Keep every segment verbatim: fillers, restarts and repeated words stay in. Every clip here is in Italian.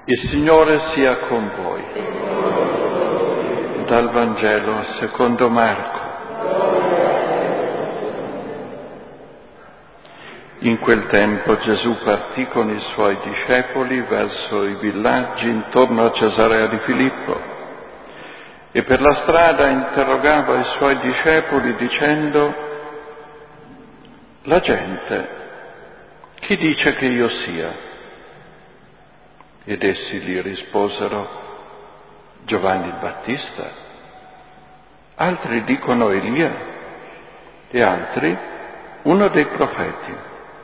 Il Signore sia con voi. Dal Vangelo secondo Marco. In quel tempo Gesù partì con i suoi discepoli verso i villaggi intorno a Cesarea di Filippo e per la strada interrogava i suoi discepoli dicendo: la gente, chi dice che io sia? Ed essi gli risposero: Giovanni il Battista, altri dicono Elia e altri uno dei profeti.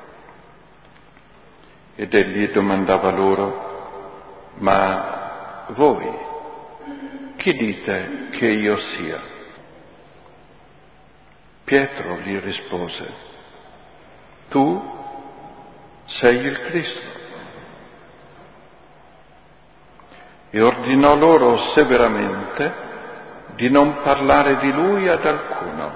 Ed egli domandava loro: ma voi chi dite che io sia? Pietro gli rispose: tu sei il Cristo. E ordinò loro severamente di non parlare di lui ad alcuno.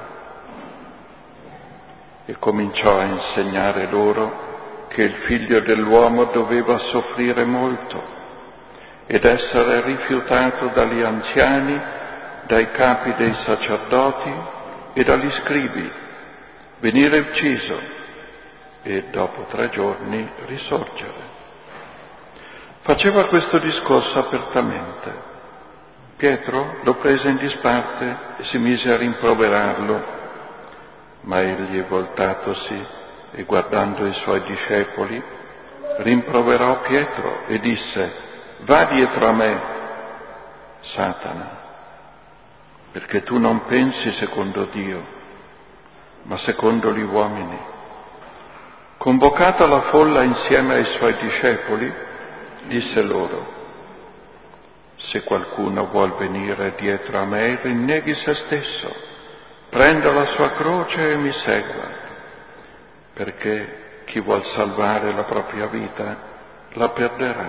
E cominciò a insegnare loro che il Figlio dell'uomo doveva soffrire molto ed essere rifiutato dagli anziani, dai capi dei sacerdoti e dagli scribi, venire ucciso e dopo tre giorni risorgere. Faceva questo discorso apertamente. Pietro lo prese in disparte e si mise a rimproverarlo, ma egli, voltatosi e guardando i suoi discepoli, rimproverò Pietro e disse: va dietro a me, Satana, perché tu non pensi secondo Dio, ma secondo gli uomini. Convocata la folla insieme ai suoi discepoli, disse loro: se qualcuno vuol venire dietro a me, rinneghi se stesso, prenda la sua croce e mi segua, perché chi vuol salvare la propria vita la perderà,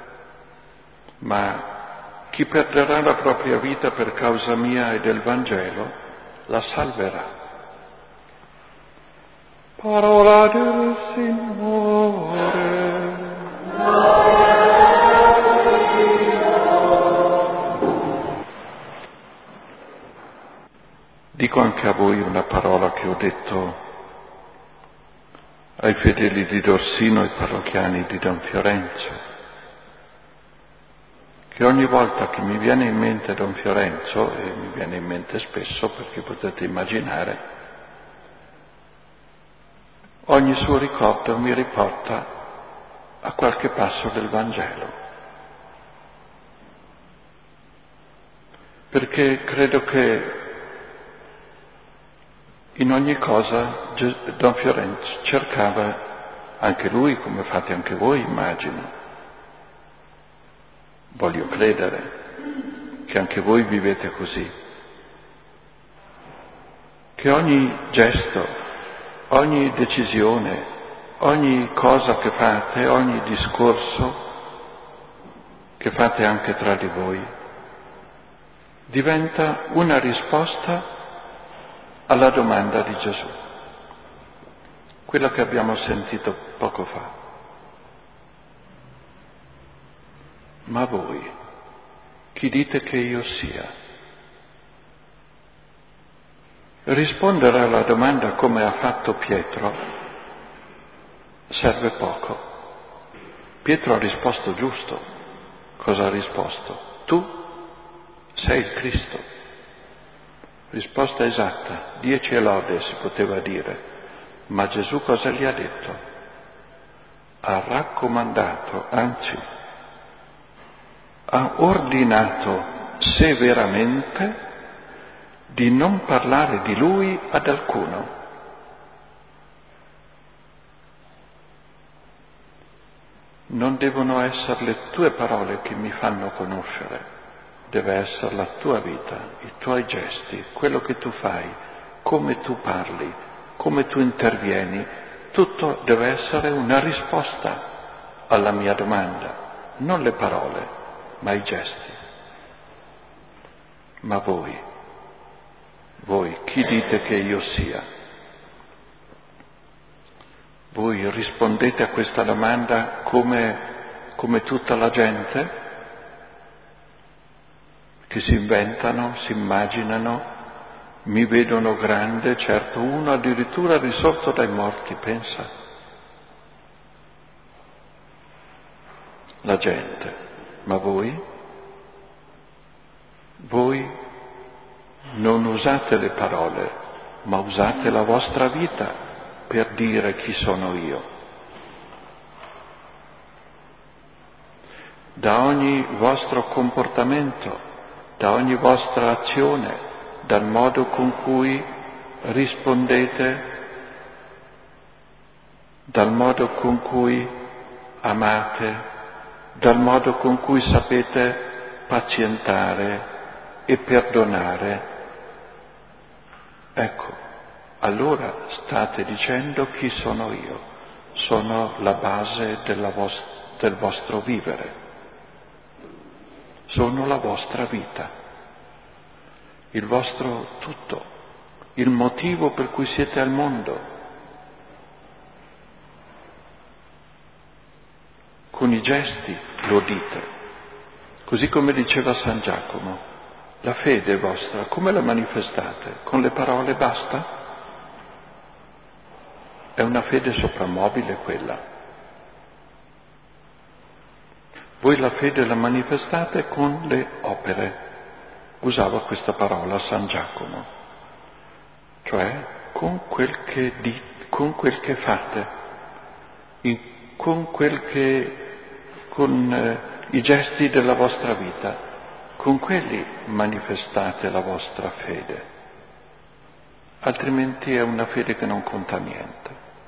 ma chi perderà la propria vita per causa mia e del Vangelo la salverà. Parola del Signore. Dico anche a voi una parola che ho detto ai fedeli di Dorsino e parrocchiani di Don Fiorenzo, che ogni volta che mi viene in mente Don Fiorenzo, e mi viene in mente spesso perché potete immaginare, ogni suo ricordo mi riporta a qualche passo del Vangelo, perché credo che in ogni cosa Don Fiorenzo cercava, anche lui, come fate anche voi, immagino, voglio credere che anche voi vivete così, che ogni gesto, ogni decisione, ogni cosa che fate, ogni discorso che fate anche tra di voi, diventa una risposta alla domanda di Gesù, quella che abbiamo sentito poco fa. Ma voi, chi dite che io sia? Rispondere alla domanda come ha fatto Pietro serve poco. Pietro ha risposto giusto. Cosa ha risposto? Tu sei il Cristo. Risposta esatta, dieci e lode si poteva dire, ma Gesù cosa gli ha detto? Ha raccomandato, anzi, ha ordinato severamente di non parlare di lui ad alcuno. Non devono essere le tue parole che mi fanno conoscere. Deve essere la tua vita, i tuoi gesti, quello che tu fai, come tu parli, come tu intervieni, tutto deve essere una risposta alla mia domanda, non le parole, ma i gesti. Ma voi, voi, chi dite che io sia? Voi rispondete a questa domanda come come tutta la gente che si inventano, si immaginano, mi vedono grande, certo, uno addirittura risorto dai morti, pensa. La gente, ma voi? Voi non usate le parole, ma usate la vostra vita per dire chi sono io. Da ogni vostro comportamento, da ogni vostra azione, dal modo con cui rispondete, dal modo con cui amate, dal modo con cui sapete pazientare e perdonare, ecco, allora state dicendo chi sono io, sono la base della vos- del vostro vivere, sono la vostra vita, il vostro tutto, il motivo per cui siete al mondo. Con i gesti lo dite, così come diceva San Giacomo. La fede vostra, come la manifestate? Con le parole basta? È una fede soprammobile quella. Voi la fede la manifestate con le opere. Usava questa parola San Giacomo, cioè con quel che dite, con quel che fate, in, con quel che, con eh, i gesti della vostra vita. Con quelli manifestate la vostra fede, altrimenti è una fede che non conta niente.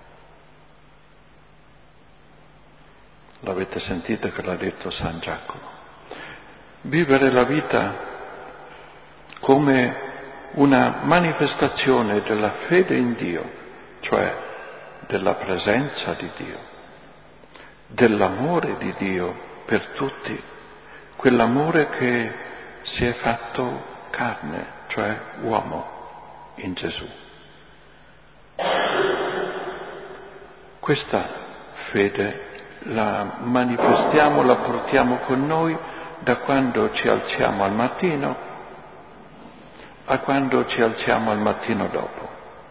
L'avete sentito che l'ha detto San Giacomo. Vivere la vita come una manifestazione della fede in Dio, cioè della presenza di Dio, dell'amore di Dio per tutti, quell'amore che si è fatto carne, cioè uomo, in Gesù. Questa fede la manifestiamo, la portiamo con noi da quando ci alziamo al mattino a quando ci alziamo al mattino dopo,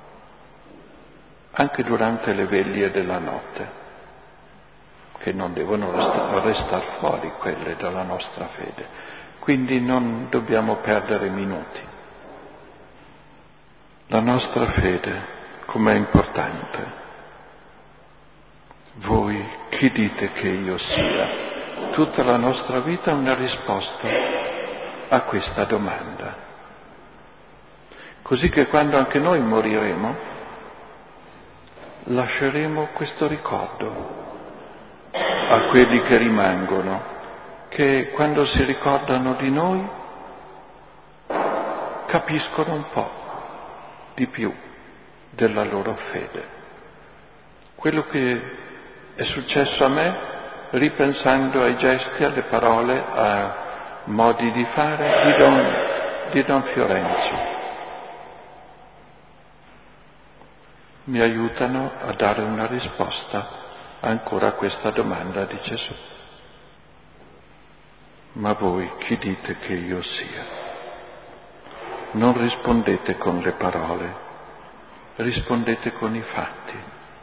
anche durante le veglie della notte, che non devono restare fuori quelle dalla nostra fede. Quindi non dobbiamo perdere minuti. La nostra fede, com'è importante. Voi chi dite che io sia? Tutta la nostra vita è una risposta a questa domanda. Così che quando anche noi moriremo, lasceremo questo ricordo a quelli che rimangono, che quando si ricordano di noi capiscono un po' di più della loro fede. Quello che è successo a me, ripensando ai gesti, alle parole, a modi di fare di Don, di Don Fiorenzo, mi aiutano a dare una risposta ancora a questa domanda di Gesù. Ma voi chi dite che io sia? Non rispondete con le parole, rispondete con i fatti.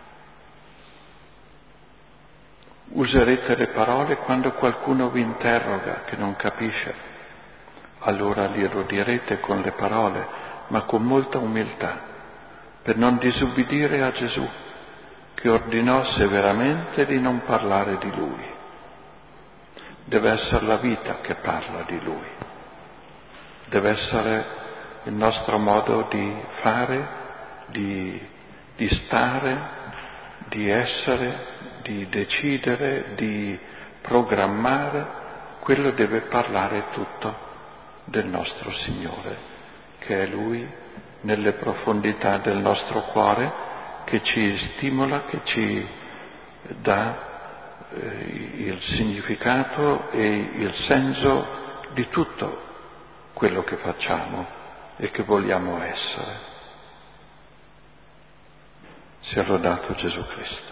Userete le parole quando qualcuno vi interroga che non capisce, allora glielo direte con le parole, ma con molta umiltà, per non disubbidire a Gesù, che ordinò severamente di non parlare di Lui. Deve essere la vita che parla di Lui. Deve essere il nostro modo di fare, di, di stare, di essere, di decidere, di programmare. Quello deve parlare tutto del nostro Signore, che è Lui nelle profondità del nostro cuore, che ci stimola, che ci dà eh, il significato e il senso di tutto quello che facciamo e che vogliamo essere. Sia lodato Gesù Cristo.